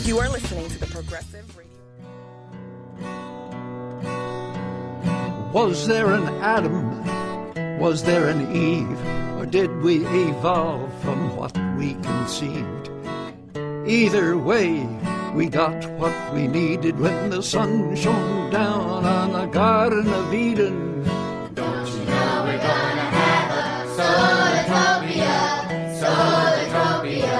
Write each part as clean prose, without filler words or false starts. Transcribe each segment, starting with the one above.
You are listening to the Progressive Radio. Was there an Adam? Was there an Eve? Or did we evolve from what we conceived? Either way, we got what we needed when the sun shone down on the Garden of Eden. Don't you know we're gonna have a solartopia, solartopia,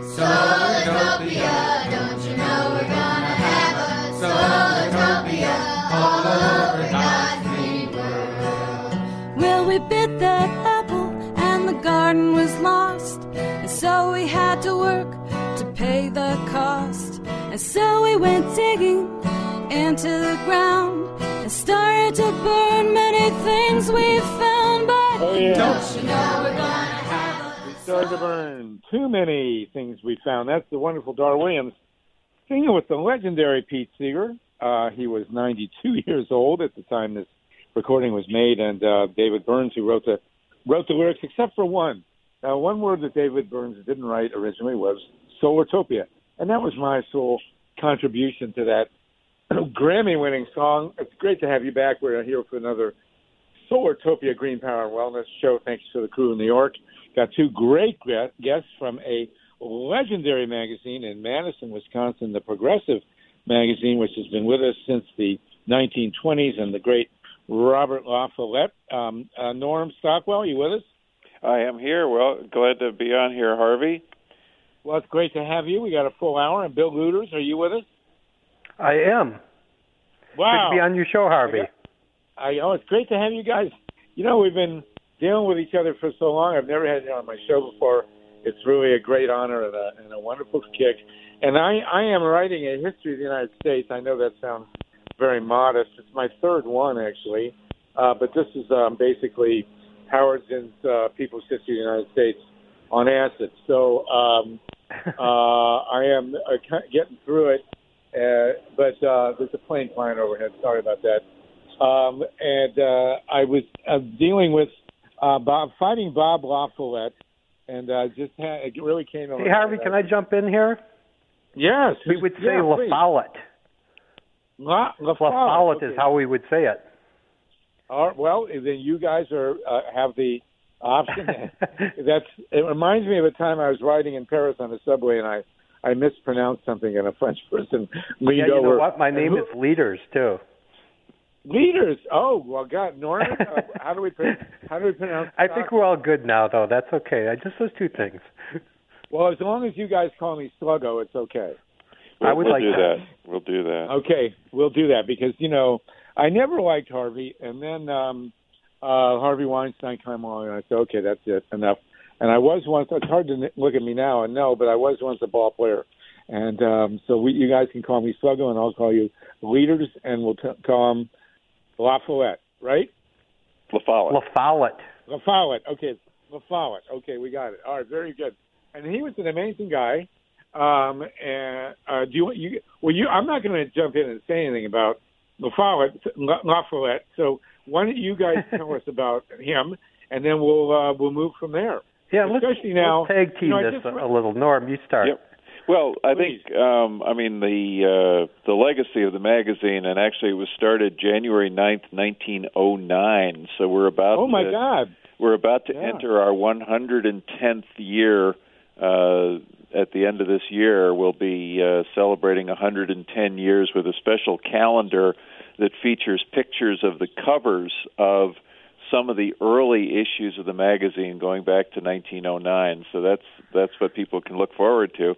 solartopia. Don't you know we're gonna have a solartopia all over God's green world? Well, we bit that apple and the garden was lost, and so we had to work to pay the cost. And so we went digging into the ground and started to burn many things we found. But don't you know we're gonna have a... We started to burn too many things we found. That's the wonderful Dar Williams singing with the legendary Pete Seeger. He was 92 years old at the time this recording was made, and David Burns, who wrote the lyrics, except for one. One word that David Burns didn't write originally was Solartopia, and that was my sole contribution to that Grammy-winning song. It's great to have you back. We're here for another Solartopia Green Power and Wellness show. Thanks to the crew in New York. Got two great guests from a legendary magazine in Madison, Wisconsin, the Progressive magazine, which has been with us since the 1920s, and the great Robert La Follette. Norm Stockwell, you with us? I am here. Well, glad to be on here, Harvey. Well, it's great to have you. We got a full hour. And Bill Luters, are you with us? I am. Wow. Good to be on your show, Harvey. It's great to have you guys. You know, we've been dealing with each other for so long. I've never had you on my show before. It's really a great honor and a wonderful kick. And I am writing a history of the United States. I know that sounds very modest. It's my third one, actually. But this is basically Howard Zinn's People's History of the United States on acid. So I am getting through it, but there's a plane flying overhead. Sorry about that. And I was dealing with fighting Bob La Follette, and it really came over. Hey, Harvey, can I jump in here? Yes. We would say La Follette. La Follette is how we would say it. Well, then you guys have the option. It reminds me of a time I was riding in Paris on the subway, and I mispronounced something, and a French person leaned over. You know what? My name is Leaders too. Leaders. Oh well, God, Norman. How do we pronounce? I think we're all good now, though. That's okay. Just those two things. Well, as long as you guys call me Sluggo, it's okay. We'll do that. We'll do that. Okay, we'll do that because I never liked Harvey, and then Harvey Weinstein came along, and I said, okay, that's it, enough. And I was once, it's hard to look at me now and know, but I was once a ball player. And so you guys can call me Sluggo, and I'll call you Leaders, and we'll call him La Follette, right? La Follette. Okay, La Follette. Okay, we got it. All right, very good. And he was an amazing guy. I'm not going to jump in and say anything about La Follette. So why don't you guys tell us about him, and then we'll move from there. Yeah, let's tag team this a little. Norm, you start. Yep. Well, I think the legacy of the magazine, and actually it was started January 9th, 1909. So we're about we're about to enter our 110th year. At the end of this year, we'll be celebrating 110 years with a special calendar that features pictures of the covers of some of the early issues of the magazine going back to 1909. So that's what people can look forward to.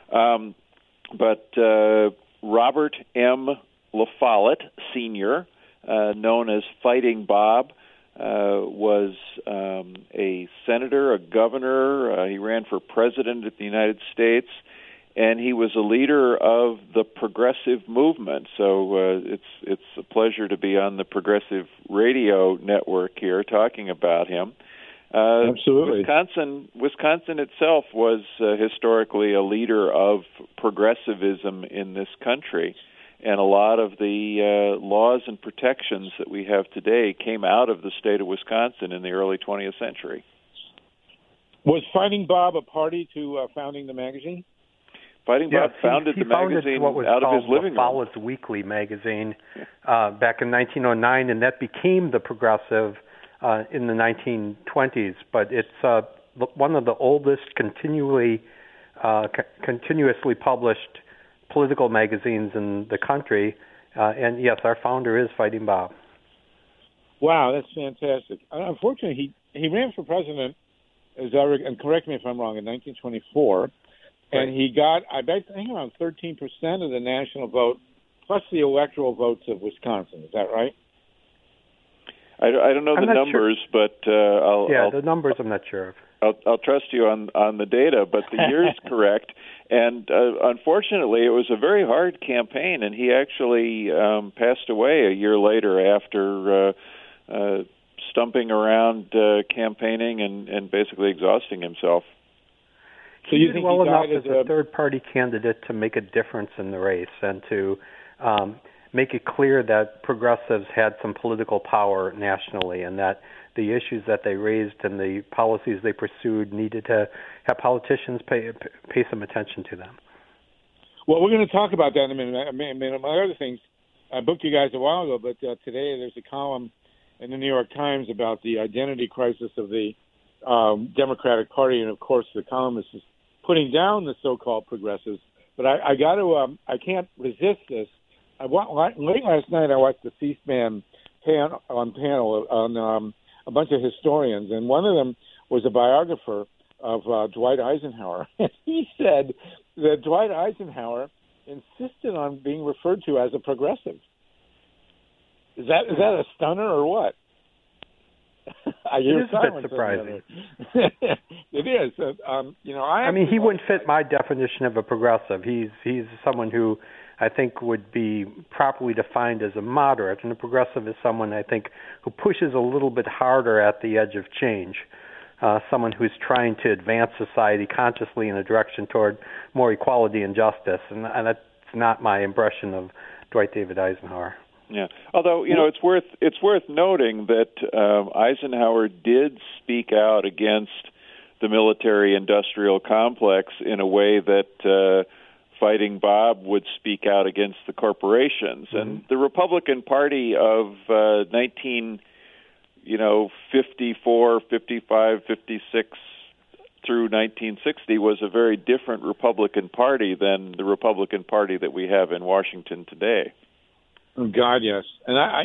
But Robert M. La Follette, Sr., known as Fighting Bob, was a senator, a governor. He ran for president of the United States, and he was a leader of the progressive movement. So it's a pleasure to be on the Progressive Radio Network here talking about him. Absolutely. Wisconsin itself was historically a leader of progressivism in this country. And a lot of the laws and protections that we have today came out of the state of Wisconsin in the early 20th century. Was Fighting Bob a party to founding the magazine? Fighting Bob founded the magazine what was out of his called living room. Follett's Weekly magazine back in 1909, and that became the Progressive in the 1920s. But it's one of the oldest continuously published political magazines in the country. And yes, our founder is Fighting Bob. Wow, that's fantastic. Unfortunately, he ran for president, and correct me if I'm wrong, in 1924, and he got, I think, around 13% of the national vote, plus the electoral votes of Wisconsin. Is that right? I don't know the numbers, sure. But the numbers I'm not sure of. I'll trust you on the data, but the year's correct. And unfortunately, it was a very hard campaign, and he actually passed away a year later after stumping around campaigning and basically exhausting himself. So you think well enough as a third-party candidate to make a difference in the race and to make it clear that progressives had some political power nationally and that the issues that they raised and the policies they pursued needed to have politicians pay some attention to them. Well, we're going to talk about that in a minute. Among other things, I booked you guys a while ago, but today there's a column in the New York Times about the identity crisis of the Democratic Party, and of course the columnist is putting down the so-called progressives. But I got to, I can't resist this. Late last night I watched the C-SPAN panel on a bunch of historians, and one of them was a biographer of Dwight Eisenhower. And he said that Dwight Eisenhower insisted on being referred to as a progressive. Is that a stunner or what? It is a bit surprising. It is. I mean, he wouldn't fit my definition of a progressive. He's someone who I think would be properly defined as a moderate, and a progressive is someone I think who pushes a little bit harder at the edge of change. Someone who's trying to advance society consciously in a direction toward more equality and justice, and that's not my impression of Dwight David Eisenhower. Yeah, although it's worth noting that Eisenhower did speak out against the military-industrial complex in a way that Fighting Bob would speak out against the corporations, and the Republican Party of 1954, 55, 56 through 1960 was a very different Republican Party than the Republican Party that we have in Washington today. Oh, God, yes. And I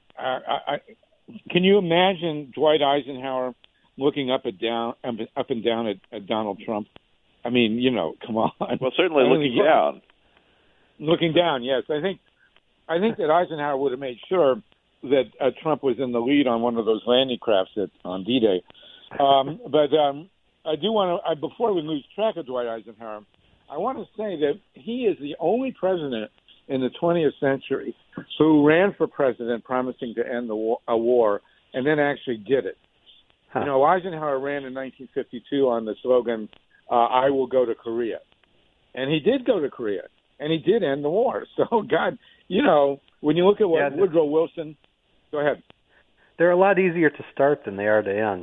can you imagine Dwight Eisenhower looking up and down at Donald Trump? I mean, come on. Well, certainly looking down. Looking down, yes. I think that Eisenhower would have made sure that Trump was in the lead on one of those landing crafts on D-Day. But I do want to, before we lose track of Dwight Eisenhower, I want to say that he is the only president in the 20th century who ran for president promising to end a war and then actually did it. Huh. Eisenhower ran in 1952 on the slogan, I will go to Korea. And he did go to Korea, and he did end the war. So, God, when you look at what Woodrow Wilson, go ahead. They're a lot easier to start than they are to end.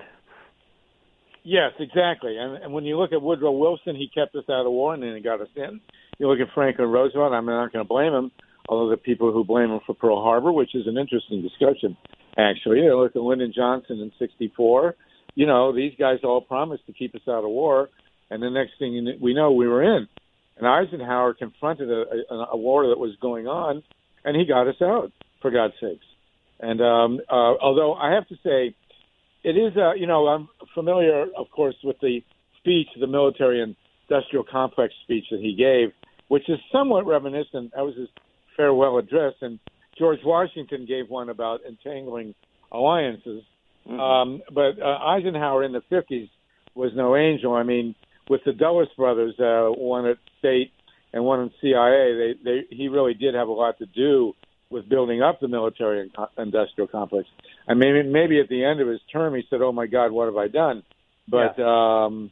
Yes, exactly. And when you look at Woodrow Wilson, he kept us out of war, and then he got us in. You look at Franklin Roosevelt, I'm not going to blame him, although the people who blame him for Pearl Harbor, which is an interesting discussion, actually. You look at Lyndon Johnson in 1964. These guys all promised to keep us out of war, and the next thing we know, we were in. And Eisenhower confronted a war that was going on, and he got us out, for God's sakes. And although I have to say, it is, I'm familiar, of course, with the speech, the military-industrial complex speech that he gave, which is somewhat reminiscent. That was his farewell address, and George Washington gave one about entangling alliances. Mm-hmm. But Eisenhower in the 50s was no angel. I mean, with the Dulles brothers, one at State and one in CIA, he really did have a lot to do with building up the military-industrial complex. I mean, maybe at the end of his term, he said, "Oh my God, what have I done?" But and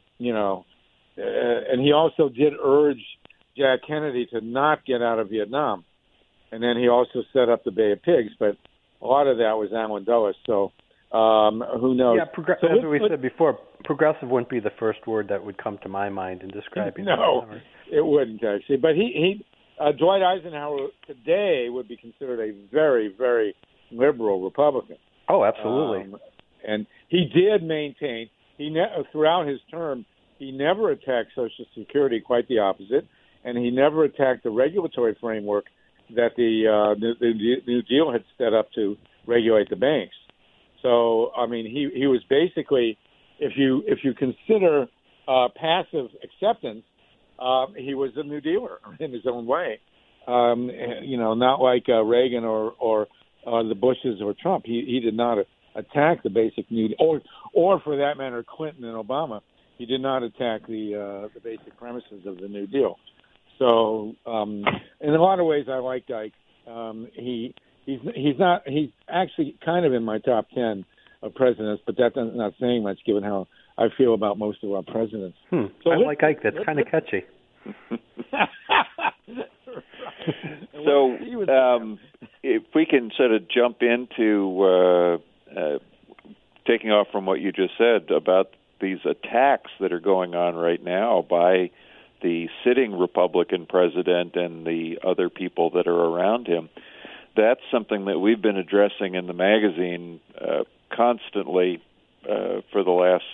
he also did urge Jack Kennedy to not get out of Vietnam, and then he also set up the Bay of Pigs. But a lot of that was Allen Dulles. So Who knows? Yeah, as we said before, progressive wouldn't be the first word that would come to my mind in describing No, it wouldn't actually. But Dwight Eisenhower today would be considered a very, very liberal Republican. Oh, absolutely. And he did maintain, throughout his term, he never attacked Social Security, quite the opposite, and he never attacked the regulatory framework that the New Deal had set up to regulate the banks. So, I mean, he was basically, if you consider passive acceptance, he was a New Dealer in his own way. Not like Reagan or the Bushes or Trump. He did not attack the basic New Deal, or for that matter, Clinton and Obama. He did not attack the basic premises of the New Deal. So, in a lot of ways, I like Dyke. He's actually kind of in my top 10 of presidents, but that's not saying much given how I feel about most of our presidents. So I like Ike. That's kind of catchy. So, if we can sort of jump into taking off from what you just said about these attacks that are going on right now by the sitting Republican president and the other people that are around him, that's something that we've been addressing in the magazine constantly for the last,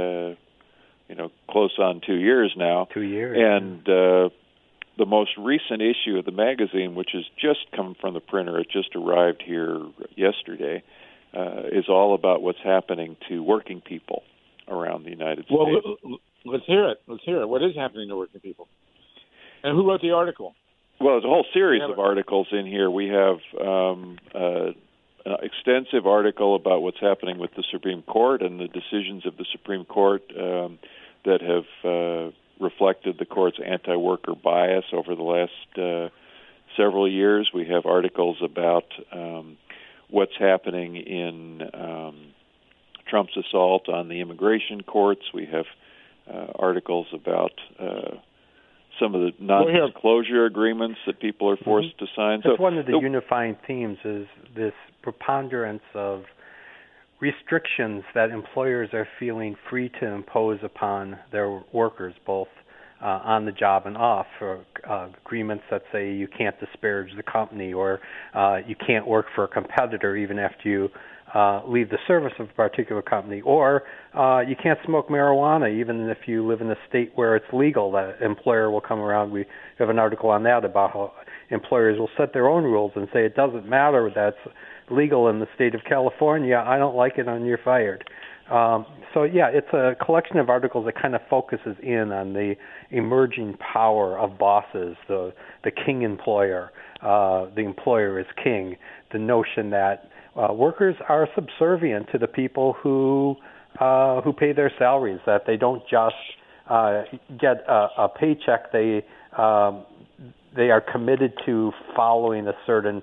close on 2 years now. 2 years. And the most recent issue of the magazine, which has just come from the printer, it just arrived here yesterday, is all about what's happening to working people around the United States. Well, let's hear it. What is happening to working people? And who wrote the article? Well, there's a whole series of articles in here. We have an extensive article about what's happening with the Supreme Court and the decisions of the Supreme Court that have reflected the court's anti-worker bias over the last several years. We have articles about what's happening in Trump's assault on the immigration courts. We have articles about some of the non-disclosure agreements that people are forced to sign. That's one of the unifying themes is this preponderance of restrictions that employers are feeling free to impose upon their workers, both on the job and off, for agreements that say you can't disparage the company or you can't work for a competitor even after you leave the service of a particular company, or you can't smoke marijuana even if you live in a state where it's legal. That employer will come around. We have an article on that about how employers will set their own rules and say it doesn't matter that's legal in the state of California. I don't like it, and you're fired. It's a collection of articles that kind of focuses in on the emerging power of bosses, the king employer, the employer is king, the notion that workers are subservient to the people who pay their salaries, that they don't just get a paycheck. They are committed to following a certain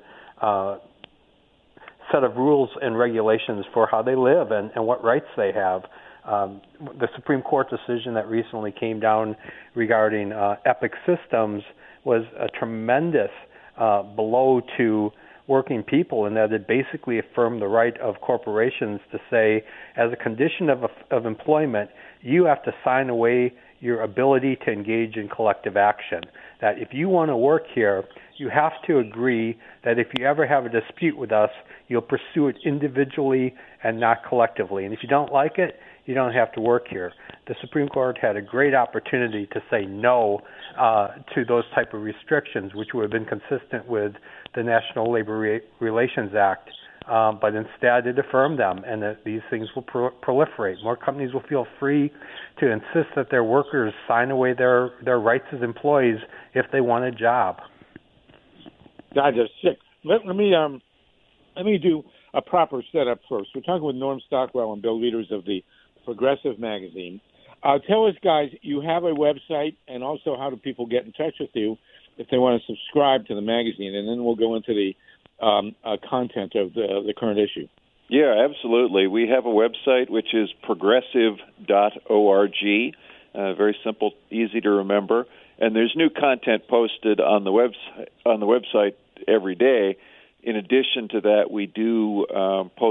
set of rules and regulations for how they live and what rights they have. The Supreme Court decision that recently came down regarding Epic Systems was a tremendous blow to working people, in that it basically affirmed the right of corporations to say, as a condition of employment, you have to sign away your ability to engage in collective action. That if you want to work here, you have to agree that if you ever have a dispute with us, you'll pursue it individually and not collectively. And if you don't like it, you don't have to work here. The Supreme Court had a great opportunity to say no to those type of restrictions, which would have been consistent with the National Labor Relations Act, but instead it affirmed them, and that these things will proliferate. More companies will feel free to insist that their workers sign away their rights as employees if they want a job. God, that's sick. Let me do a proper setup first. We're talking with Norm Stockwell and Bill Leaders of the Progressive Magazine. Tell us, guys, you have a website, and also how do people get in touch with you if they want to subscribe to the magazine, and then we'll go into the content of the current issue. Yeah, absolutely. We have a website, which is progressive.org. Very simple, easy to remember. And there's new content posted on the website every day. In addition to that, we do post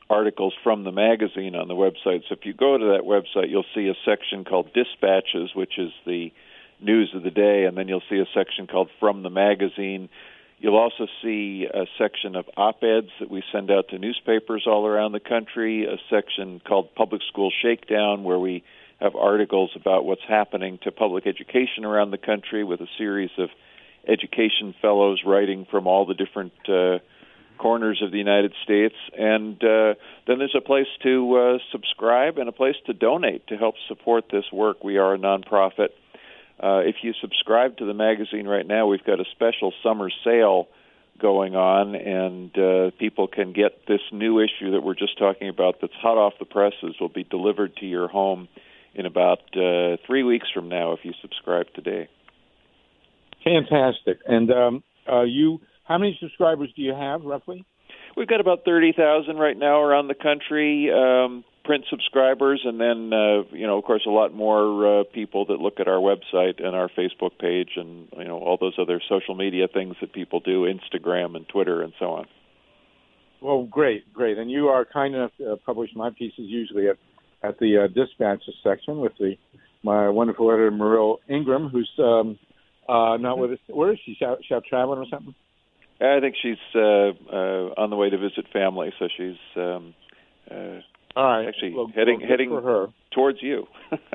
articles from the magazine on the website. So if you go to that website, you'll see a section called Dispatches, which is the news of the day, and then you'll see a section called From the Magazine. You'll also see a section of op-eds that we send out to newspapers all around the country, a section called Public School Shakedown, where we have articles about what's happening to public education around the country with a series of education fellows writing from all the different corners of the United States. And then there's a place to subscribe and a place to donate to help support this work. We are a nonprofit. If you subscribe to the magazine right now, we've got a special summer sale going on, and people can get this new issue that we're just talking about that's hot off the presses, will be delivered to your home in about 3 weeks from now if you subscribe today. Fantastic. And how many subscribers do you have, roughly? We've got about 30,000 right now around the country, print subscribers, and then, of course, a lot more people that look at our website and our Facebook page and, all those other social media things that people do, Instagram and Twitter and so on. Well, great. And you are kind enough to publish my pieces usually at the Dispatches section with my wonderful editor, Mariel Ingram, who's not with us. Where is she? Out traveling or something? I think she's on the way to visit family, so she's all right. Actually heading for her towards you.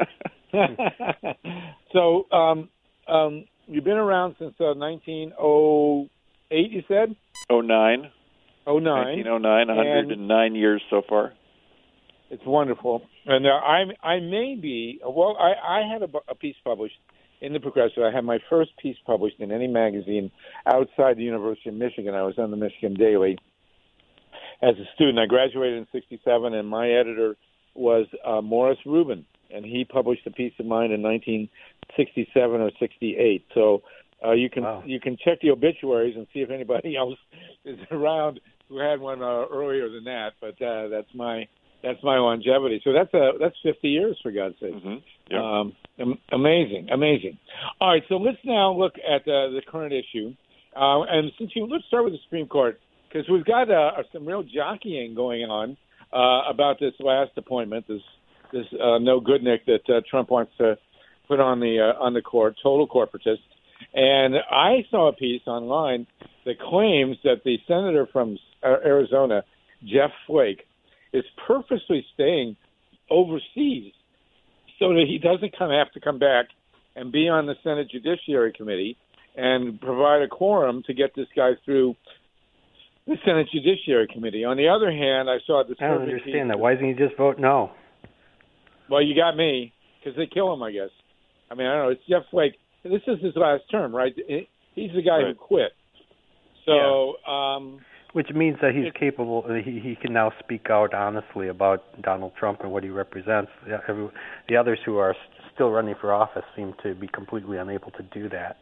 So you've been around since 1908, you said? 09. 1909, 109 years so far. It's wonderful. And I may be, I had a piece published in the Progressive. I had my first piece published in any magazine outside the University of Michigan. I was on the Michigan Daily as a student. I graduated in 1967, and my editor was Morris Rubin, and he published a piece of mine in 1967 or 68. So you can check the obituaries and see if anybody else is around who had one earlier than that. But that's my longevity. So that's 50 years, for God's sake. Mm-hmm. Yep. Amazing. All right, so let's now look at the current issue. And let's start with the Supreme Court, because we've got some real jockeying going on about this last appointment, this no Goodnick that Trump wants to put on the court, total corporatist. And I saw a piece online that claims that the senator from Arizona, Jeff Flake, is purposely staying overseas so that he doesn't have to come back and be on the Senate Judiciary Committee and provide a quorum to get this guy through the Senate Judiciary Committee. On the other hand, I saw this. I don't understand that. Why doesn't he just vote no? Well, you got me, because they kill him, I guess. I mean, I don't know. It's Jeff Flake. This is his last term, right? He's the guy who quit. So, which means that he's capable. He can now speak out honestly about Donald Trump and what he represents. The others who are still running for office seem to be completely unable to do that.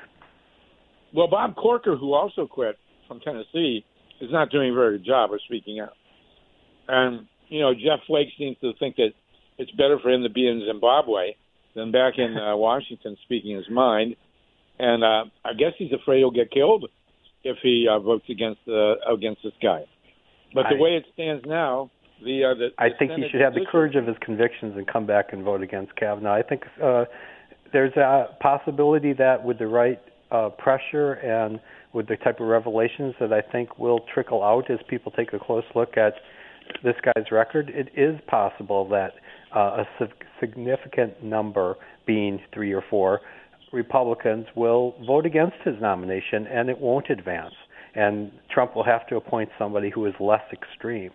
Well, Bob Corker, who also quit from Tennessee, is not doing a very good job of speaking out. And, Jeff Flake seems to think that it's better for him to be in Zimbabwe than back in Washington speaking his mind. And I guess he's afraid he'll get killed if he votes against this guy. But the way it stands now, I think he should have the courage of his convictions and come back and vote against Kavanaugh. I think there's a possibility that with the right pressure and with the type of revelations that I think will trickle out as people take a close look at this guy's record, it is possible that a significant number, being 3 or 4, Republicans will vote against his nomination, and it won't advance. And Trump will have to appoint somebody who is less extreme.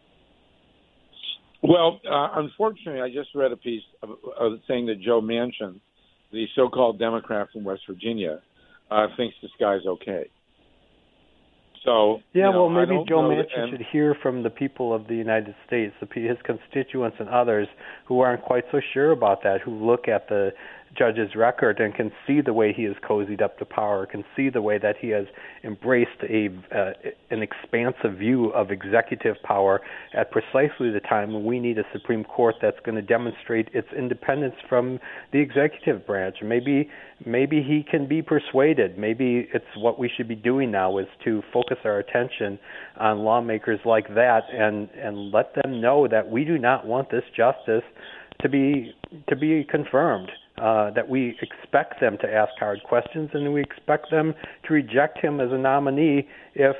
Well, unfortunately, I just read a piece saying that Joe Manchin, the so-called Democrat from West Virginia, thinks this guy's okay. So maybe Joe Manchin should hear from the people of the United States, his constituents and others who aren't quite so sure about that, who look at the judge's record and can see the way he has cozied up to power, can see the way that he has embraced an expansive view of executive power at precisely the time when we need a Supreme Court that's going to demonstrate its independence from the executive branch. Maybe he can be persuaded. Maybe it's what we should be doing now is to focus our attention on lawmakers like that and let them know that we do not want this justice to be confirmed, that we expect them to ask hard questions and we expect them to reject him as a nominee if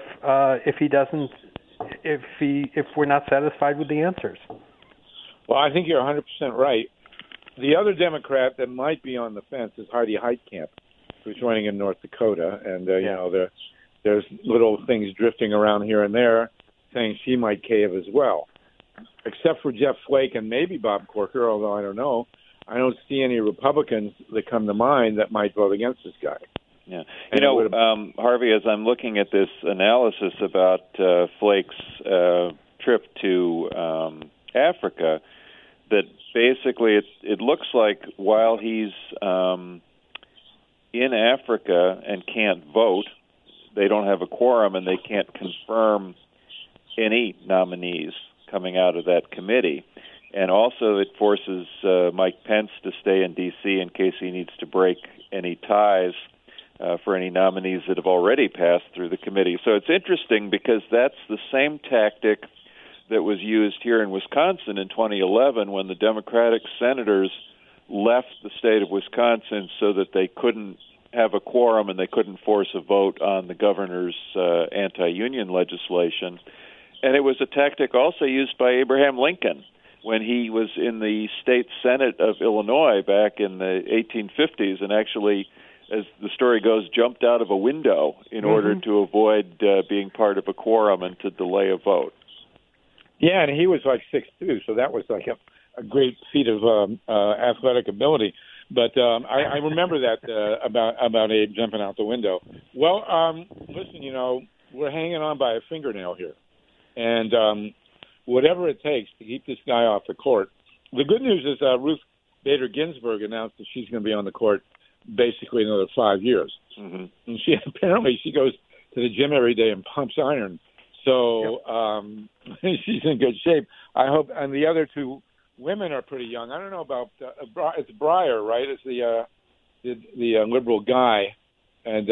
we're not satisfied with the answers. Well, I think you're 100% right. The other Democrat that might be on the fence is Heidi Heitkamp, who's running in North Dakota, and you know there's little things drifting around here and there saying she might cave as well. Except for Jeff Flake and maybe Bob Corker, although I don't know, I don't see any Republicans that come to mind that might vote against this guy. Yeah, Harvey, as I'm looking at this analysis about Flake's trip to Africa, that basically it looks like while he's in Africa and can't vote, they don't have a quorum and they can't confirm any nominees coming out of that committee. And also it forces Mike Pence to stay in D.C. in case he needs to break any ties for any nominees that have already passed through the committee. So it's interesting because that's the same tactic that was used here in Wisconsin in 2011 when the Democratic senators left the state of Wisconsin so that they couldn't have a quorum and they couldn't force a vote on the governor's anti-union legislation. And it was a tactic also used by Abraham Lincoln when he was in the state senate of Illinois back in the 1850s and actually, as the story goes, jumped out of a window in order to avoid being part of a quorum and to delay a vote. Yeah, and he was like 6'2", so that was like a great feat of athletic ability. But I remember that about Abe jumping out the window. Well, listen, we're hanging on by a fingernail here. And whatever it takes to keep this guy off the court. The good news is Ruth Bader Ginsburg announced that she's going to be on the court basically another 5 years. And she goes to the gym every day and pumps iron. So she's in good shape. I hope. And the other two women are pretty young. I don't know about it's Breyer, right? It's the liberal guy. And,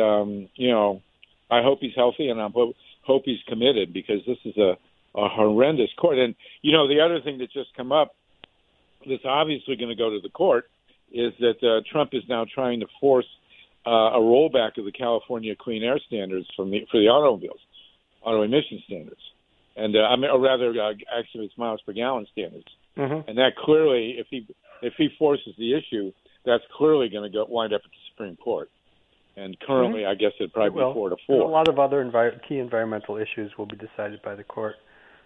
I hope he's healthy and I hope he's committed because this is a horrendous court. And, the other thing that just come up that's obviously going to go to the court is that Trump is now trying to force a rollback of the California clean air standards for the automobiles, auto emission standards. And actually it's miles per gallon standards. And that clearly, if he forces the issue, that's clearly going to wind up at the Supreme Court. And currently, I guess it'd probably be 4-4. And a lot of other key environmental issues will be decided by the court.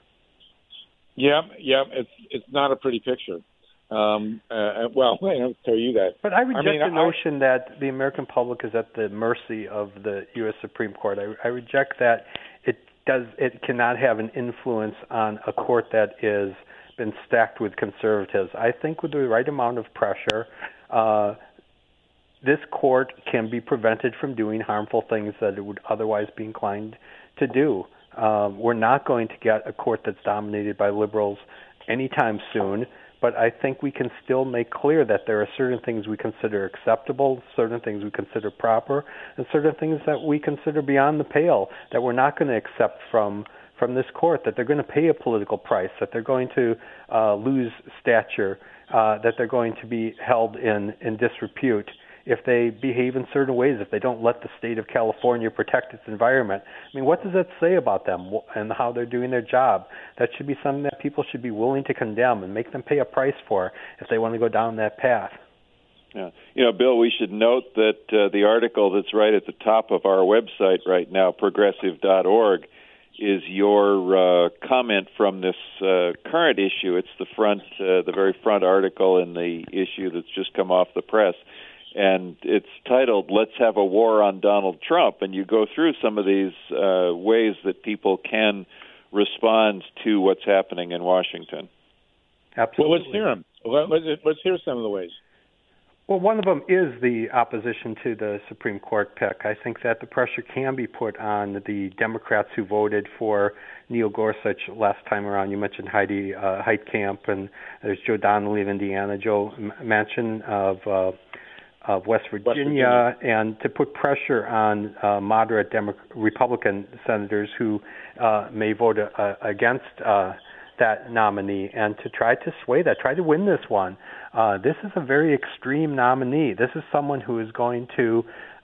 Yeah, it's not a pretty picture. Well, I don't tell you that. But I reject the notion that the American public is at the mercy of the U.S. Supreme Court. I reject that it cannot have an influence on a court that is been stacked with conservatives. I think with the right amount of pressure, this court can be prevented from doing harmful things that it would otherwise be inclined to do. We're not going to get a court that's dominated by liberals anytime soon, but I think we can still make clear that there are certain things we consider acceptable, certain things we consider proper, and certain things that we consider beyond the pale that we're not going to accept from this court, that they're going to pay a political price, that they're going to lose stature, that they're going to be held in disrepute if they behave in certain ways, if they don't let the state of California protect its environment. I mean, what does that say about them and how they're doing their job? That should be something that people should be willing to condemn and make them pay a price for if they want to go down that path. Yeah. Bill, we should note that the article that's right at the top of our website right now, progressive.org, is your comment from this current issue. It's the very front article in the issue that's just come off the press. And it's titled, "Let's Have a War on Donald Trump." And you go through some of these ways that people can respond to what's happening in Washington. Absolutely. Well, let's hear them. Let's hear some of the ways. Well, one of them is the opposition to the Supreme Court pick. I think that the pressure can be put on the Democrats who voted for Neil Gorsuch last time around. You mentioned Heidi Heitkamp, and there's Joe Donnelly of Indiana, Joe Manchin of West Virginia, and to put pressure on moderate Republican senators who may vote against that nominee, and to try to sway that, try to win this one. This is a very extreme nominee. This is someone who is going to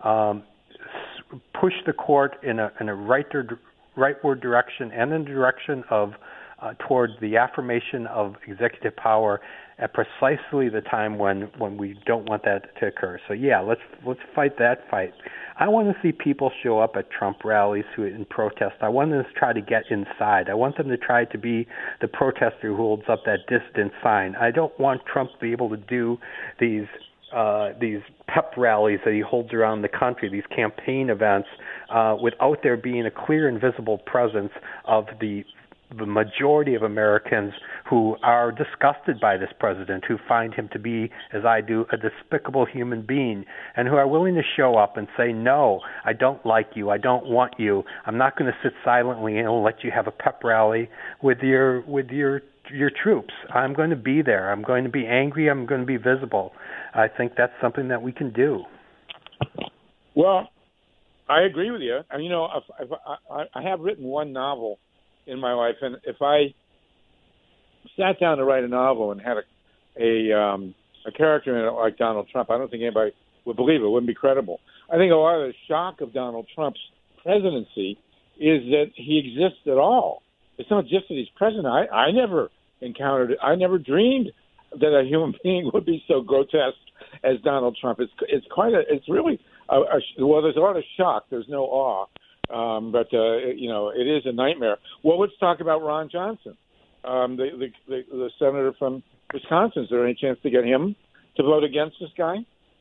push the court in a rightward direction and in the direction of toward the affirmation of executive power at precisely the time when we don't want that to occur. So yeah, let's fight that fight. I want to see people show up at Trump rallies in protest. I want them to try to get inside. I want them to try to be the protester who holds up that dissident sign. I don't want Trump to be able to do these pep rallies that he holds around the country, these campaign events, without there being a clear and visible presence of the majority of Americans who are disgusted by this president, who find him to be, as I do, a despicable human being, and who are willing to show up and say, no, I don't like you, I don't want you, I'm not going to sit silently and let you have a pep rally with your troops. I'm going to be there. I'm going to be angry. I'm going to be visible. I think that's something that we can do. Well, I agree with you. I mean, I have written one novel in my life, and if I sat down to write a novel and had a character in it like Donald Trump, I don't think anybody would believe it. It wouldn't be credible. I think a lot of the shock of Donald Trump's presidency is that he exists at all. It's not just that he's president. I never encountered it. I never dreamed that a human being would be so grotesque as Donald Trump. It's really well, there's a lot of shock. There's no awe. But it is a nightmare. Well, let's talk about Ron Johnson, the senator from Wisconsin. Is there any chance to get him to vote against this guy?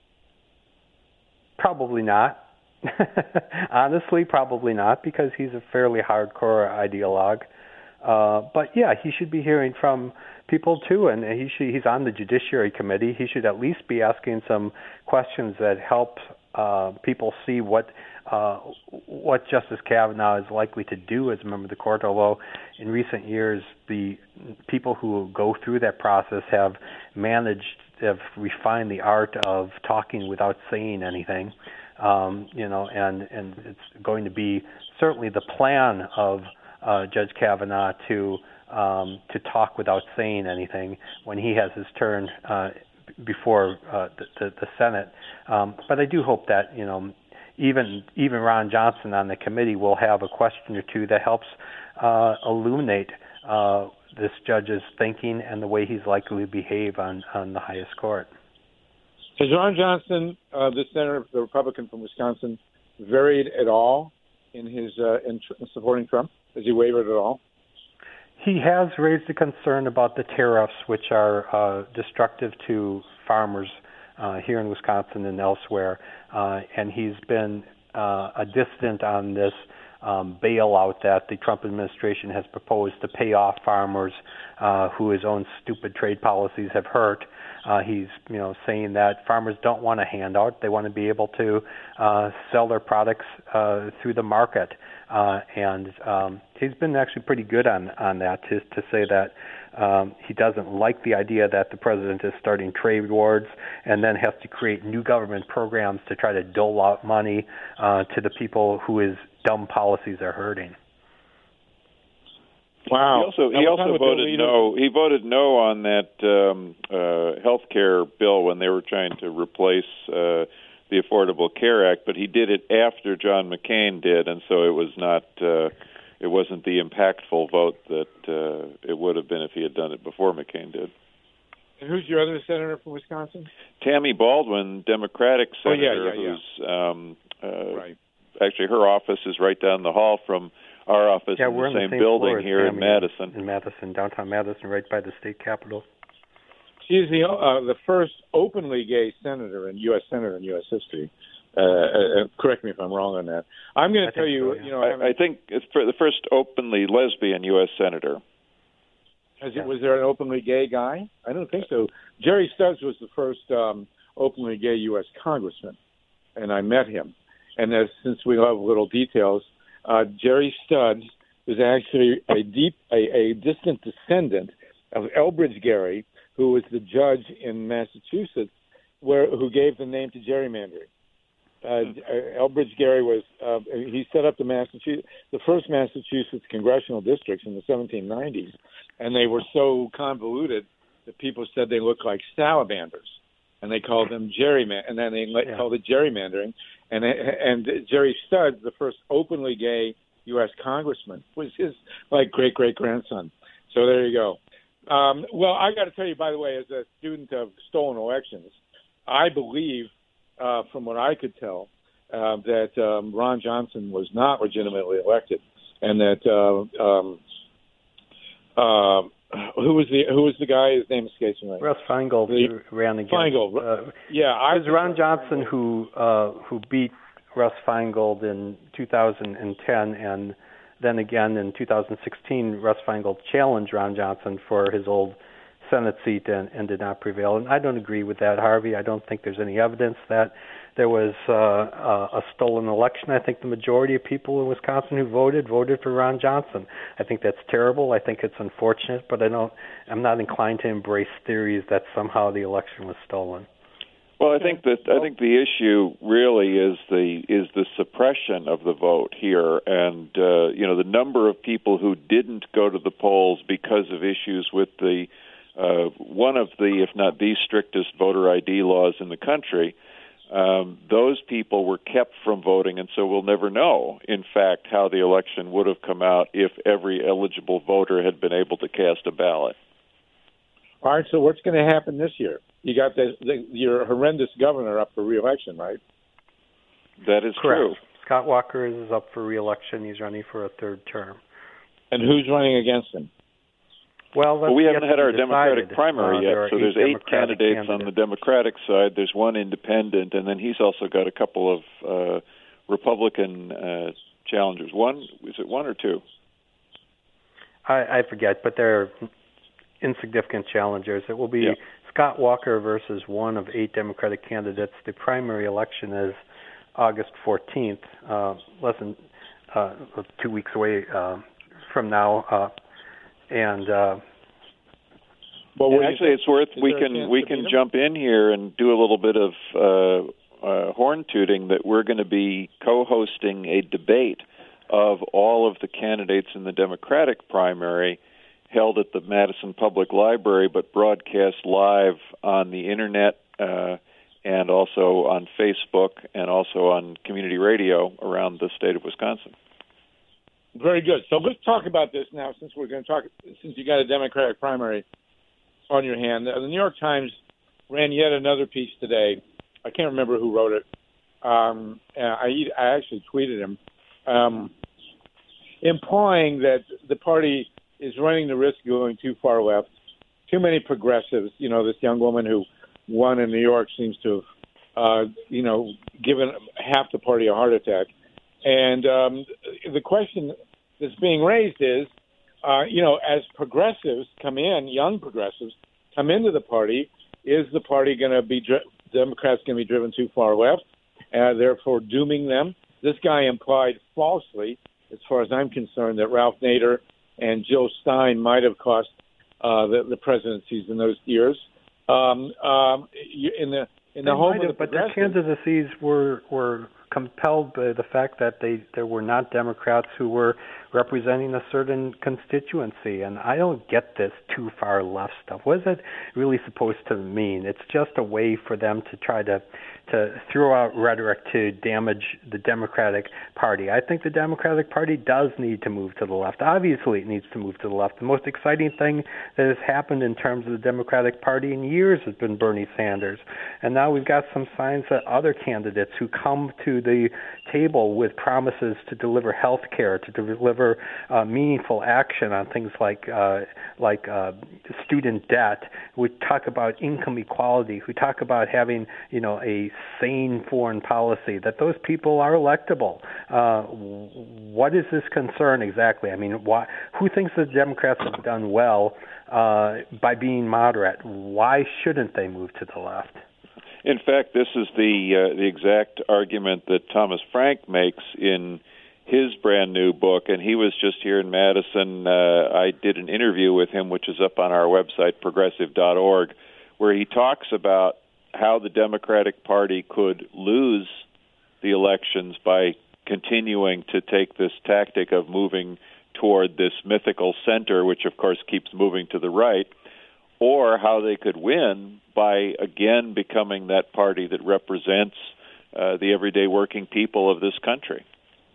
Probably not. Honestly, probably not, because he's a fairly hardcore ideologue. But yeah, he should be hearing from people too, and he's on the Judiciary Committee. He should at least be asking some questions that help people see what Justice Kavanaugh is likely to do as a member of the court, although in recent years the people who go through that process have refined the art of talking without saying anything, and it's going to be certainly the plan of Judge Kavanaugh to talk without saying anything when he has his turn before the Senate. But I do hope that even Ron Johnson on the committee will have a question or two that helps illuminate this judge's thinking and the way he's likely to behave on the highest court. Has Ron Johnson, the senator, the Republican from Wisconsin, varied at all in his in supporting Trump? Has he wavered at all? He has raised a concern about the tariffs, which are destructive to farmers here in Wisconsin and elsewhere, and he's been a dissident on this bailout that the Trump administration has proposed to pay off farmers who his own stupid trade policies have hurt. He's saying that farmers don't want a handout; they want to be able to sell their products through the market. And he's been actually pretty good on that, to say that he doesn't like the idea that the president is starting trade wars and then has to create new government programs to try to dole out money to the people who his dumb policies are hurting. Wow. He also voted no. He voted no on that health care bill when they were trying to replace the Affordable Care Act, but he did it after John McCain did, and so it was not. It wasn't the impactful vote that it would have been if he had done it before McCain did. And who's your other senator from Wisconsin? Tammy Baldwin, Democratic senator, who's right. Actually her office is right down the hall from our office in we're the in same building here in Madison. In Madison, downtown Madison, right by the state capitol. She's the first openly gay senator in U.S. history. Correct me if I'm wrong on that. I'm going to tell you, so, yeah. I think it's for the first openly lesbian U.S. senator. Was there an openly gay guy? I don't think so. Jerry Stubbs was the first openly gay U.S. congressman, and I met him. And since we love little details, Jerry Studs was actually a distant descendant of Elbridge Gerry, who was the judge in Massachusetts, who gave the name to gerrymandering. Elbridge Gerry was he set up the first Massachusetts congressional districts in the 1790s, and they were so convoluted that people said they looked like salamanders, and they called them gerrymandering, and then they called it gerrymandering. And Jerry Studs, the first openly gay U.S. congressman, was his great-great-grandson. So there you go. Well, I got to tell you, by the way, as a student of stolen elections, I believe, from what I could tell, that Ron Johnson was not legitimately elected, and that who was the guy? His name escapes me. Right? Russ Feingold ran against. Feingold, it was Ron Johnson who beat Russ Feingold in 2010, and then again in 2016, Russ Feingold challenged Ron Johnson for his old Senate seat and did not prevail. And I don't agree with that, Harvey. I don't think there's any evidence that there was a stolen election. I think the majority of people in Wisconsin who voted for Ron Johnson. I think that's terrible. I think it's unfortunate, but I'm not inclined to embrace theories that somehow the election was stolen. Well, I think the issue really is the suppression of the vote here, and the number of people who didn't go to the polls because of issues with the one of the, if not the strictest voter ID laws in the country. Those people were kept from voting, and so we'll never know, in fact, how the election would have come out if every eligible voter had been able to cast a ballot. All right, so what's going to happen this year? You got your horrendous governor up for re-election, right? That is correct. True. Scott Walker is up for re-election. He's running for a third term. And who's running against him? Well, we haven't had our Democratic primary yet, so there's 8 candidates on the Democratic side. There's one independent, and then he's also got a couple of Republican challengers. Is it one or two? I forget, but they're insignificant challengers. It will be Scott Walker versus one of 8 Democratic candidates. The primary election is August 14th, less than 2 weeks away from now. Actually, it's worth we can jump in here and do a little bit of horn tooting that we're going to be co-hosting a debate of all of the candidates in the Democratic primary, held at the Madison Public Library, but broadcast live on the internet and also on Facebook and also on community radio around the state of Wisconsin. Very good. So let's talk about this now, since you got a Democratic primary on your hand. The New York Times ran yet another piece today. I can't remember who wrote it. I actually tweeted him, implying that the party is running the risk of going too far left. Too many progressives. This young woman who won in New York seems to have, given half the party a heart attack. And the question that's being raised is, as progressives come in, young progressives come into the party, is the party going to be, Democrats going to be driven too far left, therefore dooming them? This guy implied falsely, as far as I'm concerned, that Ralph Nader and Jill Stein might have cost the presidencies in those years. In the home of the but their candidacies were compelled by the fact that there were not Democrats who were representing a certain constituency, and I don't get this too far left stuff. What is it really supposed to mean? It's just a way for them to try to throw out rhetoric to damage the Democratic Party. I think the Democratic Party does need to move to the left. Obviously, it needs to move to the left. The most exciting thing that has happened in terms of the Democratic Party in years has been Bernie Sanders, and now we've got some signs that other candidates who come to the table with promises to deliver health care, to deliver meaningful action on things like student debt, who talk about income equality, who talk about having a sane foreign policy, that those people are electable. What is this concern exactly? I mean, who thinks the Democrats have done well by being moderate? Why shouldn't they move to the left? In fact, this is the exact argument that Thomas Frank makes in his brand new book, and he was just here in Madison. I did an interview with him, which is up on our website, progressive.org, where he talks about how the Democratic Party could lose the elections by continuing to take this tactic of moving toward this mythical center, which of course keeps moving to the right, or how they could win by again becoming that party that represents the everyday working people of this country.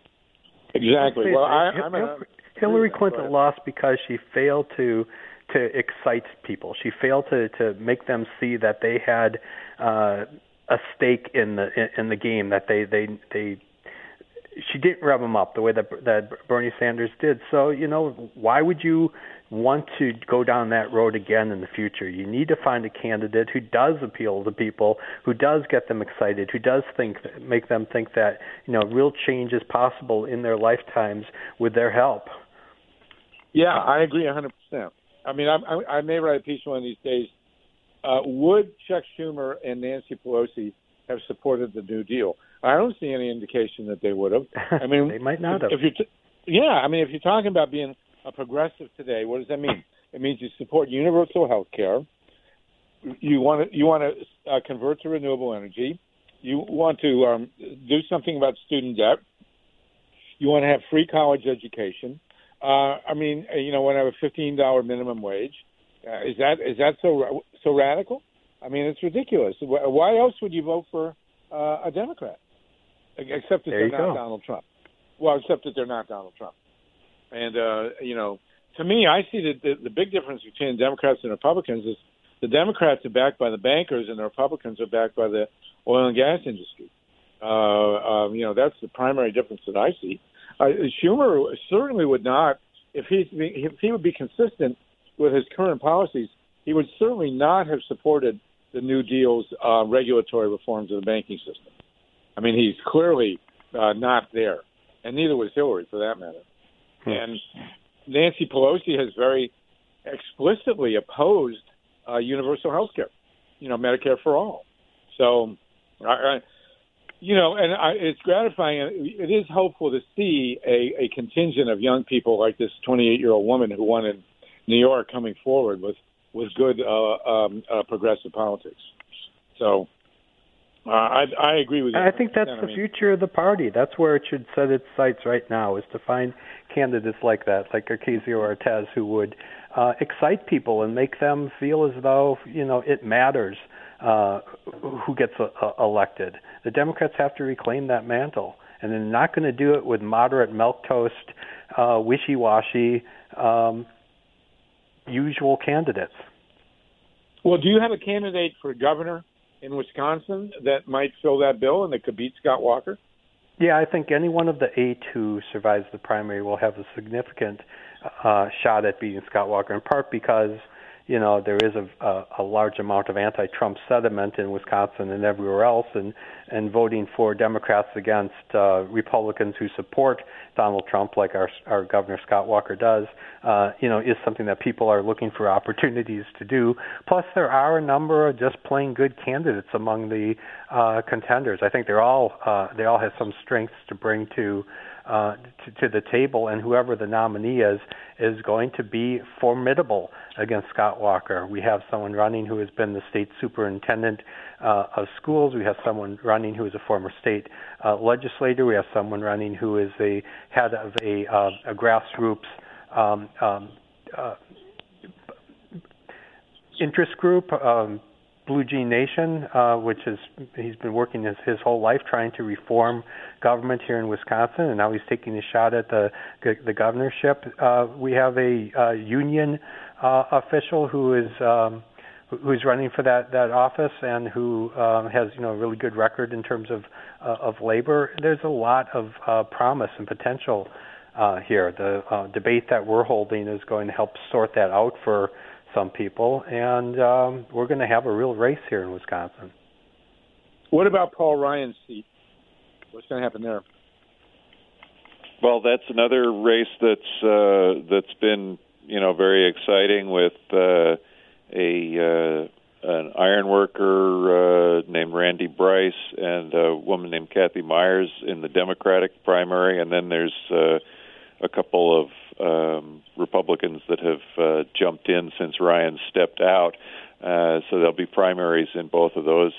Exactly. Well, Hillary Clinton lost because she failed to excite people. She failed to make them see that they had a stake in the game, that they she didn't rev them up the way that Bernie Sanders did. So, why would you want to go down that road again in the future? You need to find a candidate who does appeal to people, who does get them excited, who does make them think that, real change is possible in their lifetimes with their help. Yeah, I agree 100%. I mean, I may write a piece one of these days. Would Chuck Schumer and Nancy Pelosi have supported the New Deal? I don't see any indication that they would have. I mean, they might not have. If you're talking about being a progressive today, what does that mean? It means you support universal health care. You want to convert to renewable energy. You want to do something about student debt. You want to have free college education. Want to have a $15 minimum wage. Is that so radical? I mean, it's ridiculous. Why else would you vote for a Democrat? Except that they're not Donald Trump. Well, except that they're not Donald Trump. And, to me, I see that the big difference between Democrats and Republicans is the Democrats are backed by the bankers and the Republicans are backed by the oil and gas industry. That's the primary difference that I see. Schumer certainly would not, if he would be consistent with his current policies, he would certainly not have supported the New Deal's regulatory reforms of the banking system. I mean, he's clearly not there, and neither was Hillary, for that matter. And Nancy Pelosi has very explicitly opposed universal health care, Medicare for all. So, it's gratifying. It is hopeful to see a contingent of young people like this 28-year-old woman who won in New York coming forward with good progressive politics. So I agree with you. I think that's the future of the party. That's where it should set its sights right now, is to find candidates like that, like Ocasio-Cortez, who would excite people and make them feel as though, it matters who gets elected. The Democrats have to reclaim that mantle, and they're not going to do it with moderate milquetoast, wishy-washy, usual candidates. Well, do you have a candidate for governor in Wisconsin that might fill that bill and that could beat Scott Walker? Yeah, I think any one of the 8 who survives the primary will have a significant shot at beating Scott Walker, in part because, there is a large amount of anti-Trump sentiment in Wisconsin and everywhere else, and voting for Democrats against Republicans who support Donald Trump, like our Governor Scott Walker does, is something that people are looking for opportunities to do. Plus, there are a number of just plain good candidates among the contenders. I think they all have some strengths to bring to the table, and whoever the nominee is going to be formidable against Scott Walker. We have someone running who has been the state superintendent of schools. We have someone running who is a former state legislator. We have someone running who is the head of a grassroots interest group, Blue Jean Nation, which he's been working his whole life trying to reform government here in Wisconsin, and now he's taking a shot at the governorship. We have a union official who's running for that office and who has a really good record in terms of labor. There's a lot of promise and potential here. The debate that we're holding is going to help sort that out for some people, and we're going to have a real race here in Wisconsin. What about Paul Ryan's seat? What's going to happen there? Well, that's another race that's been very exciting with a an iron worker named Randy Bryce and a woman named Kathy Myers in the Democratic primary, and then there's a couple of Republicans that have jumped in since Ryan stepped out. So there'll be primaries in both of those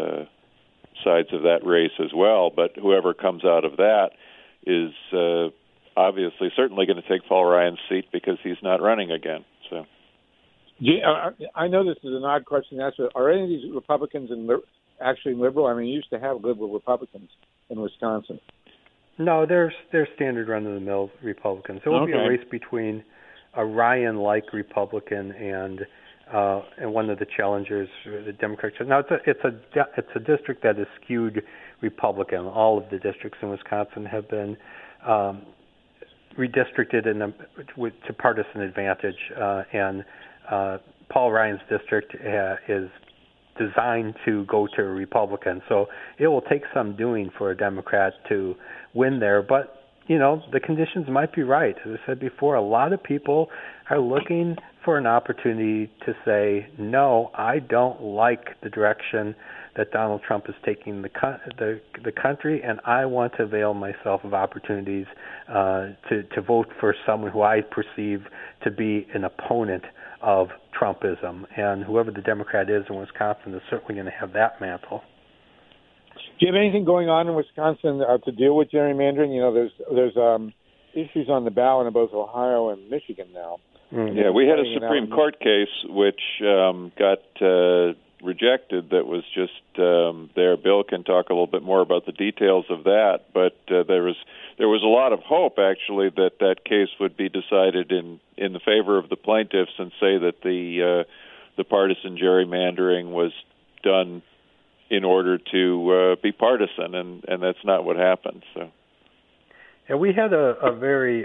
sides of that race as well. But whoever comes out of that is obviously certainly going to take Paul Ryan's seat because he's not running again. So, I know this is an odd question to ask, but are any of these Republicans actually liberal? I mean, you used to have liberal Republicans in Wisconsin. No, they're standard run-of-the-mill Republicans. It will be a race between a Ryan-like Republican and one of the challengers, the Democrats. Now, it's a district that is skewed Republican. All of the districts in Wisconsin have been redistricted to partisan advantage, and Paul Ryan's district is designed to go to a Republican. So it will take some doing for a Democrat to win there. But, the conditions might be right. As I said before, a lot of people are looking for an opportunity to say, no, I don't like the direction that Donald Trump is taking the country, and I want to avail myself of opportunities to vote for someone who I perceive to be an opponent of Trumpism. And whoever the Democrat is in Wisconsin is certainly going to have that mantle. Do you have anything going on in Wisconsin to deal with gerrymandering? There's issues on the ballot in both Ohio and Michigan now. Mm-hmm. Yeah, we had a Supreme Court case which got rejected that was just there. Bill can talk a little bit more about the details of that, but there was a lot of hope, actually, that case would be decided in the favor of the plaintiffs and say that the partisan gerrymandering was done in order to be partisan, and that's not what happened. So, yeah, we had a very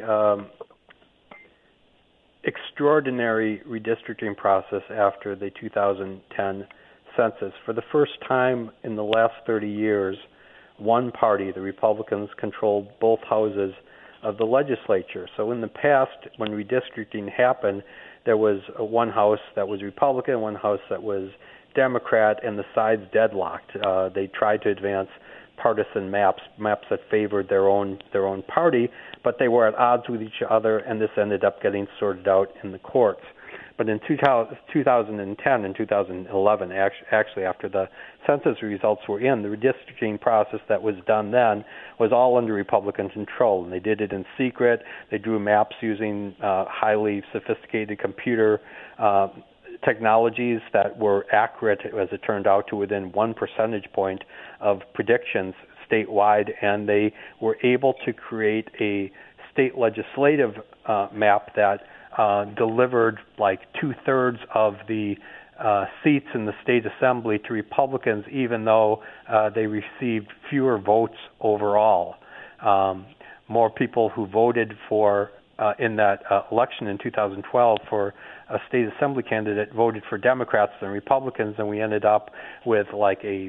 extraordinary redistricting process after the 2010 census. For the first time in the last 30 years, one party, the Republicans, controlled both houses of the legislature. So in the past, when redistricting happened, there was one house that was Republican, one house that was Democrat, and the sides deadlocked. They tried to advance partisan maps that favored their own party, but they were at odds with each other, and this ended up getting sorted out in the courts. But in 2010 and 2011, actually after the census results were in, the redistricting process that was done then was all under Republican control, and they did it in secret. They drew maps using highly sophisticated computer technologies that were accurate, as it turned out, to within 1 percentage point of predictions statewide, and they were able to create a state legislative map that delivered like 2/3 of the seats in the state assembly to Republicans, even though they received fewer votes overall. More people who voted for in that election in 2012 for a state assembly candidate voted for Democrats than Republicans, and we ended up with like a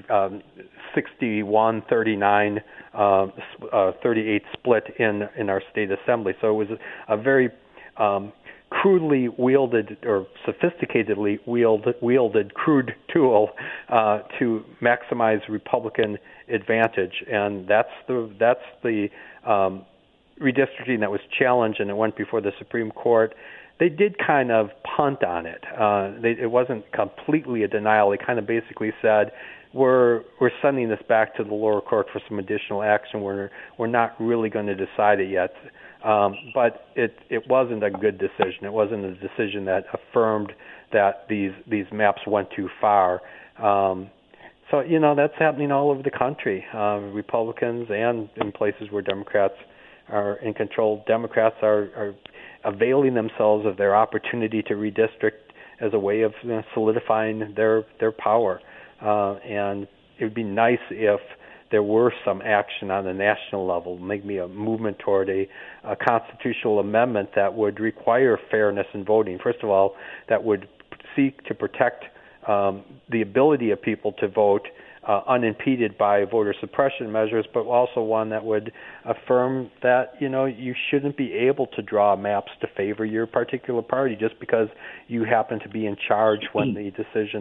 61-39, 38 split in our state assembly. So it was a very crudely wielded or sophisticatedly wielded crude tool to maximize Republican advantage, and that's the redistricting that was challenged, and it went before the Supreme Court. They did kind of punt on it. It wasn't completely a denial. They kind of basically said, we're sending this back to the lower court for some additional action. We're not really going to decide it yet. But it wasn't a good decision. It wasn't a decision that affirmed that these maps went too far. So, that's happening all over the country. Republicans and in places where Democrats are in control, Democrats are availing themselves of their opportunity to redistrict as a way of solidifying their power. And it would be nice if there were some action on the national level, maybe a movement toward a constitutional amendment that would require fairness in voting. First of all, that would seek to protect the ability of people to vote unimpeded by voter suppression measures, but also one that would affirm that, you shouldn't be able to draw maps to favor your particular party just because you happen to be in charge when the decision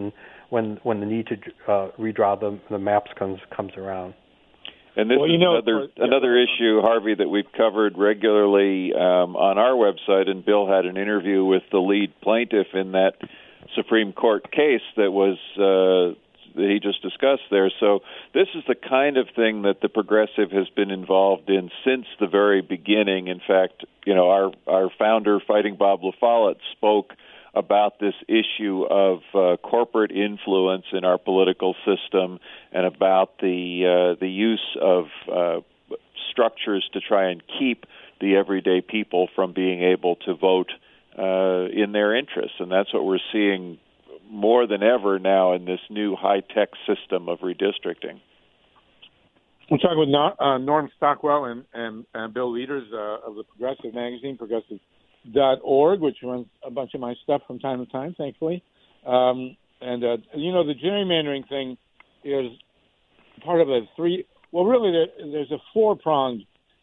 when the need to redraw the maps comes around. And this is another issue, Harvey, that we've covered regularly on our website, and Bill had an interview with the lead plaintiff in that Supreme Court case that was that he just discussed there. So this is the kind of thing that the Progressive has been involved in since the very beginning. In fact, our founder, Fighting Bob La Follette, spoke about this issue of corporate influence in our political system and about the use of structures to try and keep the everyday people from being able to vote in their interests. And that's what we're seeing more than ever now in this new high-tech system of redistricting. We're talking with Norm Stockwell and Bill Leaders of the Progressive magazine, progressive.org, which runs a bunch of my stuff from time to time, thankfully. The gerrymandering thing is part of there's a four-pronged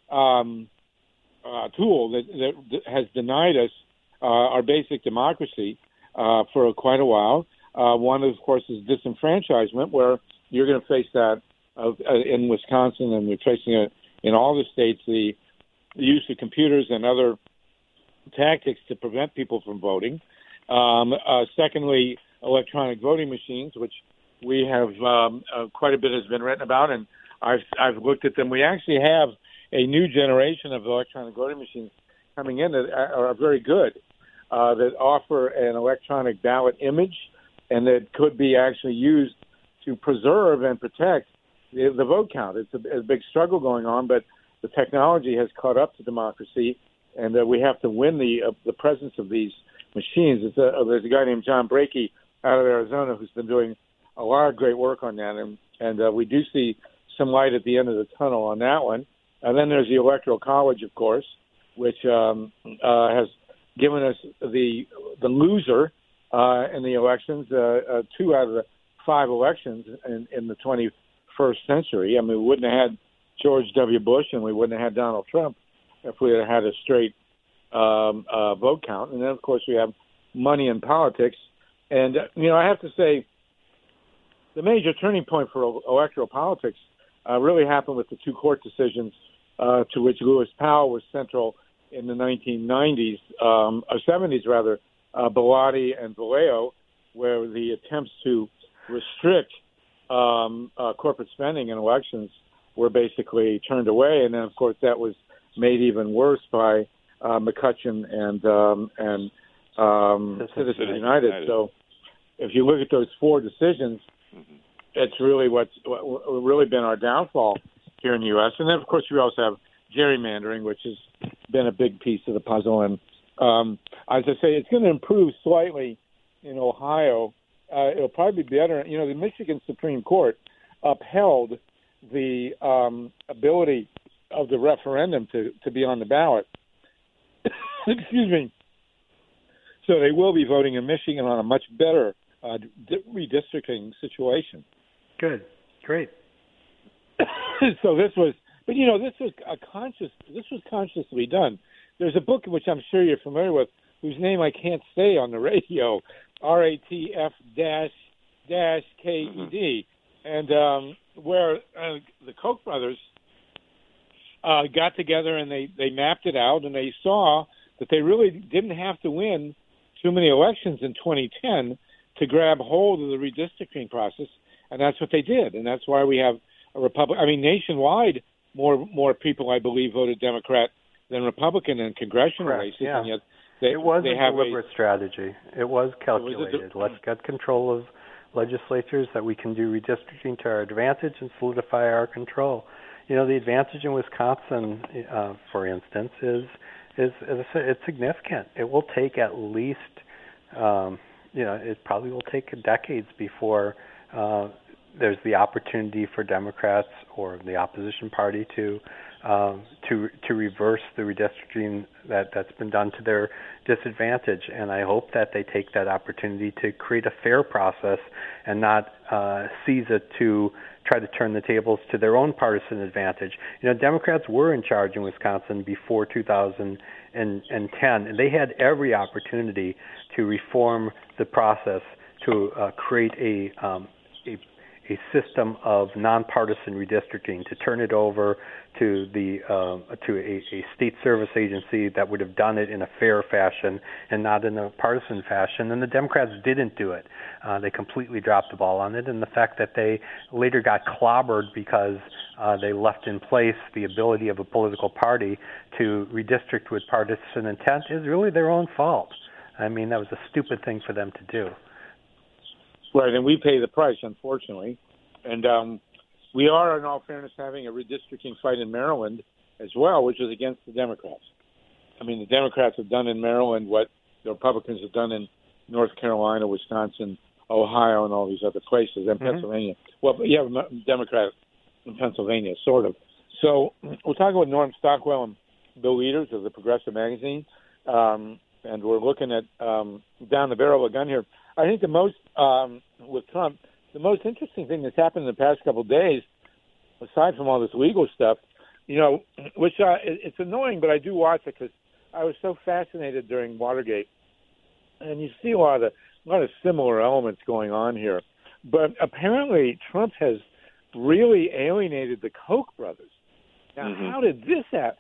tool that has denied us our basic democracy for quite a while. One, of course, is disenfranchisement, where you're going to face that in Wisconsin, and we're facing it in all the states, the use of computers and other tactics to prevent people from voting. Secondly, electronic voting machines, which we have quite a bit has been written about, and I've looked at them. We actually have a new generation of electronic voting machines coming in that are very good, that offer an electronic ballot image, and that could be actually used to preserve and protect the vote count. It's a big struggle going on, but the technology has caught up to democracy, and we have to win the presence of these machines. There's a guy named John Brakey out of Arizona who's been doing a lot of great work on that, and we do see some light at the end of the tunnel on that one. And then there's the Electoral College, of course, which has given us the loser in the elections, 2 out of the 5 elections in the 21st century. I mean, we wouldn't have had George W. Bush, and we wouldn't have had Donald Trump if we had had a straight vote count. And then, of course, we have money in politics. And, I have to say, the major turning point for electoral politics really happened with the 2 court decisions to which Lewis Powell was central in the 1990s, or 70s rather, Bellotti and Valeo, where the attempts to restrict corporate spending in elections were basically turned away. And then, of course, that was made even worse by McCutcheon and Citizens United. So if you look at those 4 decisions, it's really what's really been our downfall here in the U.S. And then, of course, we also have gerrymandering, which has been a big piece of the puzzle. And as I say, it's going to improve slightly in Ohio. It'll probably be better. The Michigan Supreme Court upheld the ability of the referendum to be on the ballot. Excuse me. So they will be voting in Michigan on a much better redistricting situation. Good. Great. So this was consciously done. There's a book which I'm sure you're familiar with, whose name I can't say on the radio, RATF-KED, and where the Koch brothers got together and they mapped it out, and they saw that they really didn't have to win too many elections in 2010 to grab hold of the redistricting process, and that's what they did, and that's why we have a Republican. I mean, nationwide, more people, I believe, voted Democrat than Republican in congressional races. Yeah. And yet it was a deliberate strategy. It was calculated. Let's get control of legislatures that we can do redistricting to our advantage and solidify our control. The advantage in Wisconsin, for instance, is it's significant. It will take at least, it probably will take decades before there's the opportunity for Democrats or the opposition party to reverse the redistricting that's been done to their disadvantage. And I hope that they take that opportunity to create a fair process and not seize it to try to turn the tables to their own partisan advantage. Democrats were in charge in Wisconsin before 2010, and they had every opportunity to reform the process create a system of nonpartisan redistricting, to turn it over to a state service agency that would have done it in a fair fashion and not in a partisan fashion. And the Democrats didn't do it. They completely dropped the ball on it. And the fact that they later got clobbered because they left in place the ability of a political party to redistrict with partisan intent is really their own fault. I mean, that was a stupid thing for them to do. Right, and we pay the price, unfortunately. And we are, in all fairness, having a redistricting fight in Maryland as well, which is against the Democrats. I mean, the Democrats have done in Maryland what the Republicans have done in North Carolina, Wisconsin, Ohio, and all these other places, and Pennsylvania. Well, you have a Democrat in Pennsylvania, sort of. So we're talking with Norm Stockwell and Bill Leaders of the Progressive Magazine, and we're looking at down the barrel of a gun here. I think the most, with Trump, the most interesting thing that's happened in the past couple of days, aside from all this legal stuff, which it's annoying, but I do watch it because I was so fascinated during Watergate, and you see a lot of similar elements going on here. But apparently, Trump has really alienated the Koch brothers. Now, how did this happen?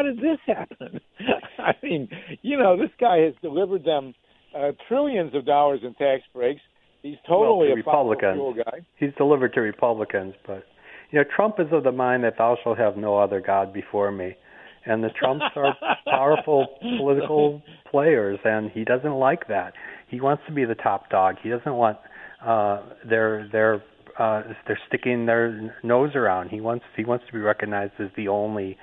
I mean, this guy has delivered them trillions of dollars in tax breaks. He's totally a Republican guy. He's delivered to Republicans, but Trump is of the mind that thou shalt have no other God before me, and the Trumps are powerful political players, and he doesn't like that. He wants to be the top dog. He doesn't want they're sticking their nose around. He wants to be recognized as the only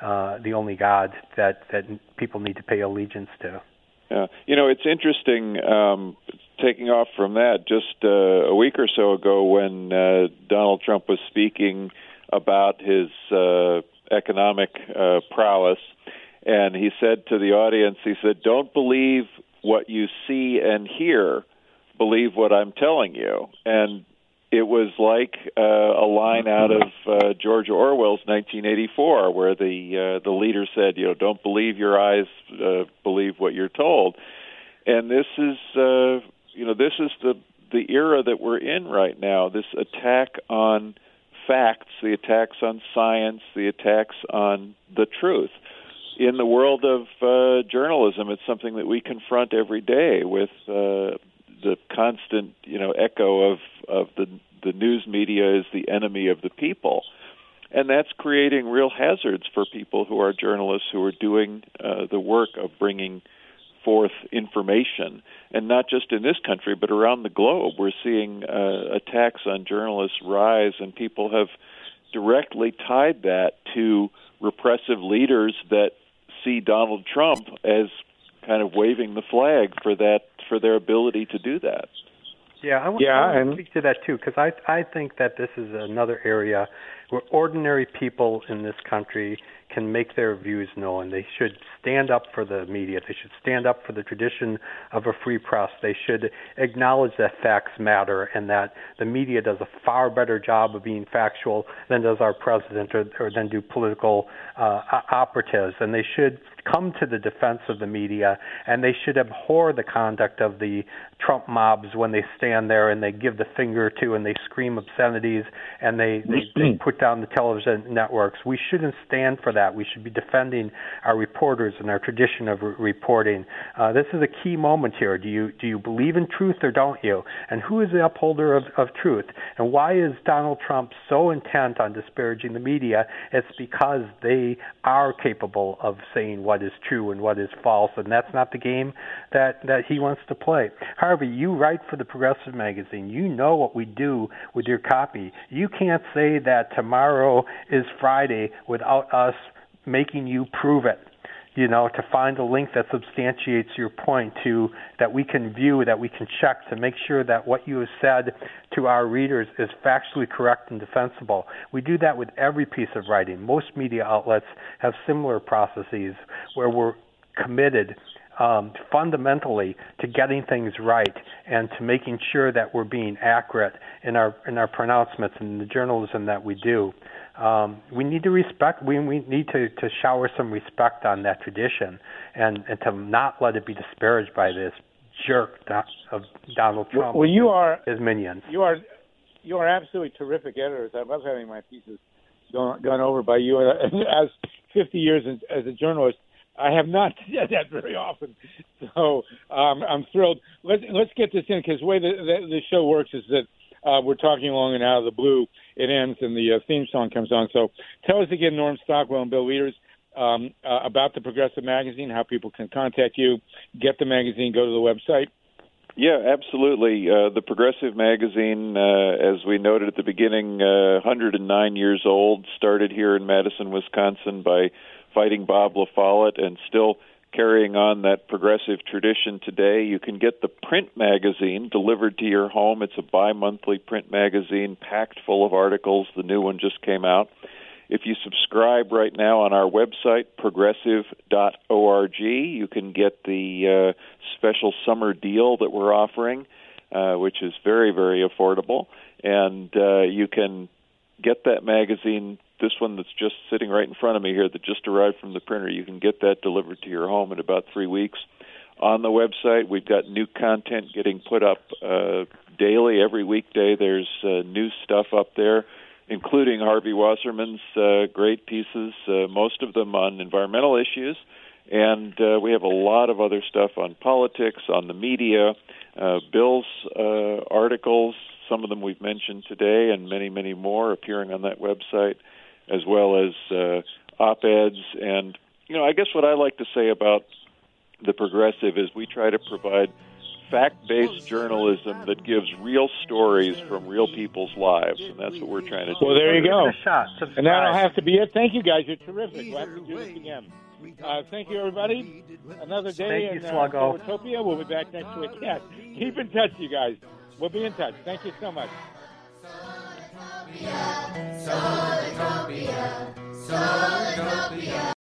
God that people need to pay allegiance to. Yeah, it's interesting. Taking off from that, just a week or so ago, when Donald Trump was speaking about his economic prowess, and he said to the audience, he said, "Don't believe what you see and hear, believe what I'm telling you." And it was like a line out of George Orwell's 1984, where the leader said, "Don't believe your eyes, believe what you're told." And this is, this is the era that we're in right now. This attack on facts, the attacks on science, the attacks on the truth. In the world of journalism, it's something that we confront every day with the constant, echo of the news media is the enemy of the people. And that's creating real hazards for people who are journalists, who are doing the work of bringing forth information. And not just in this country, but around the globe. We're seeing attacks on journalists rise, and people have directly tied that to repressive leaders that see Donald Trump as kind of waving the flag for their ability to do that. Yeah, I want to speak to that too, because I think that this is another area where ordinary people in this country can make their views known. They should stand up for the media. They should stand up for the tradition of a free press. They should acknowledge that facts matter and that the media does a far better job of being factual than does our president or than do political operatives. And they should come to the defense of the media, and they should abhor the conduct of the Trump mobs when they stand there and they give the finger to and they scream obscenities and they put down the television networks. We shouldn't stand for that. We should be defending our reporters and our tradition of reporting. This is a key moment here. Do you believe in truth or don't you? And who is the upholder of truth? And why is Donald Trump so intent on disparaging the media? It's because they are capable of saying what is true and what is false, and that's not the game that he wants to play. However, you write for the Progressive Magazine. You know what we do with your copy. You can't say that tomorrow is Friday without us making you prove it, to find a link that substantiates your point, that we can view, that we can check to make sure that what you have said to our readers is factually correct and defensible. We do that with every piece of writing. Most media outlets have similar processes where we're committed fundamentally to getting things right and to making sure that we're being accurate in our pronouncements and the journalism that we do. We need to respect. We need to shower some respect on that tradition and to not let it be disparaged by this jerk of Donald Trump. Well, you are his minions. You are absolutely terrific editors. I love having my pieces gone over by you. And as 50 years as a journalist, I have not said that very often. So I'm thrilled. Let's get this in, because the way the show works is that we're talking along, and out of the blue it ends and the theme song comes on. So tell us again, Norm Stockwell and Bill Wieters, about the Progressive Magazine, how people can contact you, get the magazine, go to the website. Yeah, absolutely. The Progressive Magazine, as we noted at the beginning, 109 years old, started here in Madison, Wisconsin by fighting Bob La Follette, and still carrying on that progressive tradition today. You can get the print magazine delivered to your home. It's a bi-monthly print magazine packed full of articles. The new one just came out. If you subscribe right now on our website, progressive.org, you can get the special summer deal that we're offering, which is very, very affordable. And you can get that magazine, this one that's just sitting right in front of me here that just arrived from the printer. You can get that delivered to your home in about 3 weeks. On the website, we've got new content getting put up daily. Every weekday there's new stuff up there, including Harvey Wasserman's great pieces, most of them on environmental issues. And we have a lot of other stuff on politics, on the media, Bill's articles, some of them we've mentioned today, and many, many more appearing on that website, as well as op-eds. And, I guess what I like to say about the Progressive is we try to provide fact-based journalism that gives real stories from real people's lives, and that's what we're trying to do. Well, there you go. Subscribe. And that'll have to be it. Thank you, guys. You're terrific. We'll have to do this again. Thank you, everybody. Another day in Utopia. We'll be back next week. Yeah, keep in touch, you guys. We'll be in touch. Thank you so much. Solartopia, Solartopia, Solartopia.